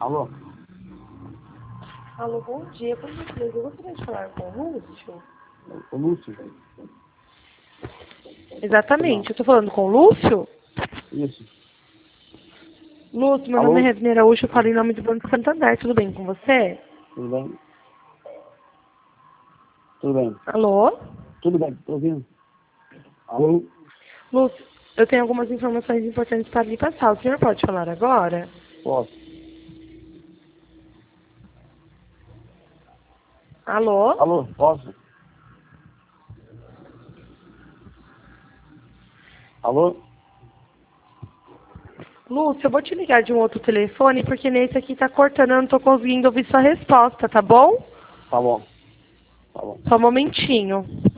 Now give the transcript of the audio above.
Alô? Alô, bom dia. Por gentileza, eu gostaria de falar com o Lúcio. O Lúcio? Exatamente. Eu tô falando com o Lúcio? Isso. Lúcio, meu Alô? nome é Revine Araújo, eu falo em nome do Banco Santander. Tudo bem com você? Tudo bem? Tudo bem. Alô? Tudo bem, tô ouvindo. Alô? Lúcio, eu tenho algumas informações importantes para lhe passar. O senhor pode falar agora? Posso? Alô? Alô? Posso? Alô? Lúcio, eu vou te ligar de um outro telefone, porque nesse aqui tá cortando, eu não tô conseguindo ouvir sua resposta, tá bom? Tá bom. Tá bom. Só um momentinho.